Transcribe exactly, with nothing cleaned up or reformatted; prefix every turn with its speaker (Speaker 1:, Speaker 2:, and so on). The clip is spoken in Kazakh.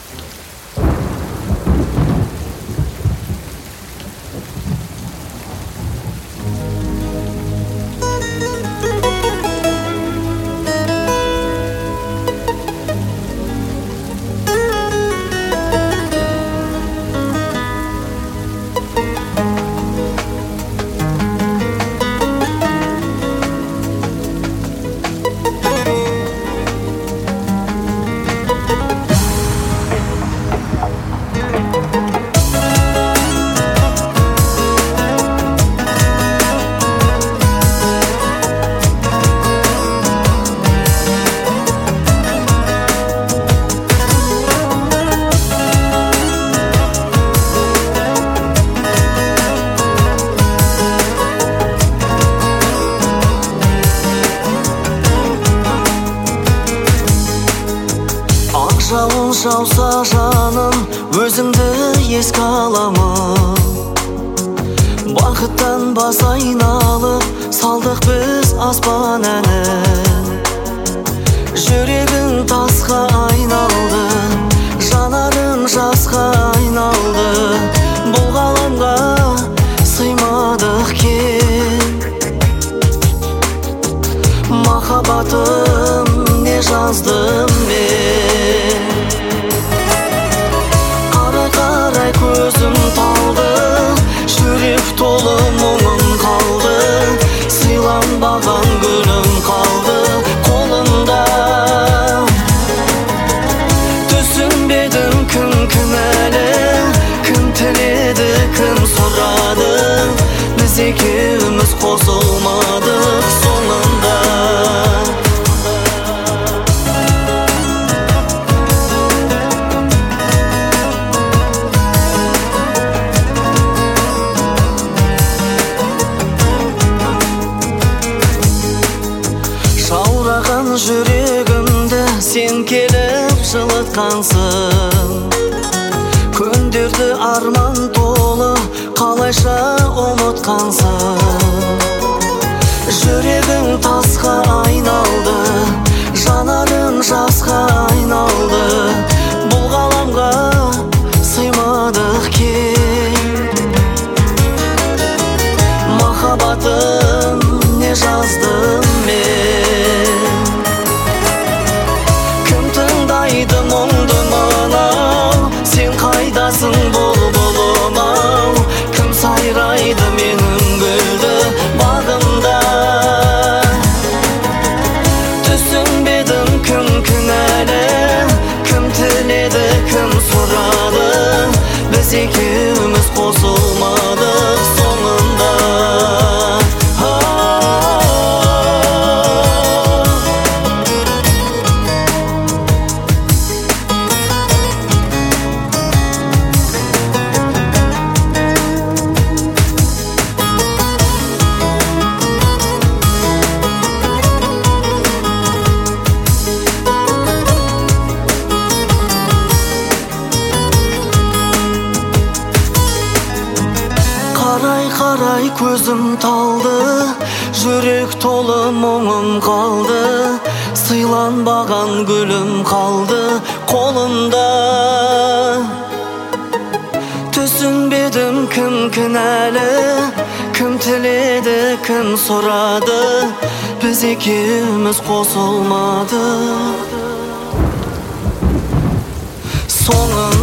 Speaker 1: Жауын жауса жаным, өзіңді еске аламын. Бақыттан бас айналып, салдық біз аспан әнін. Жүрегің тасқа айналды, жанарың жасқа айналды. Бұл ғаламға сыймадық кен. Махаббатым не жаздым мен. Қарай-қарай көзім талды, жүрек толы мұңым қалды. Сыйланбаған гүлім қалды қолымда. Түсінбедім кім кінәлі, кім тіледі, кім сұрады. Біз екеуміз қосылмадық соңында. Жаураған жүрегімді сен келіп жылытқансың. Күндерді арман толы қалайша ұмытқансың. Жүрегің тасқа айналды, жанарың жасқа айналды. Бұл ғаламға сыймадық кен. Махаббатым не жаздым мен. Кім тыңдайды мұңды мынау, сен қайдасың бұлбұлым-ау. Кім сайрайды менің гүлді бағымда. Түсінбедім кім кінәлі, кім тіледі, кім сұрады. Біз екеуміз қосылмадық соңында. Қарай-қарай көзім талды, жүрек толы мұңым қалды. Сыйланбаған гүлім қалды қолымда. Түсінбедім кім кінәлі, кім тіледі, кім сұрады. Біз екеуміз қосылмадық соңында.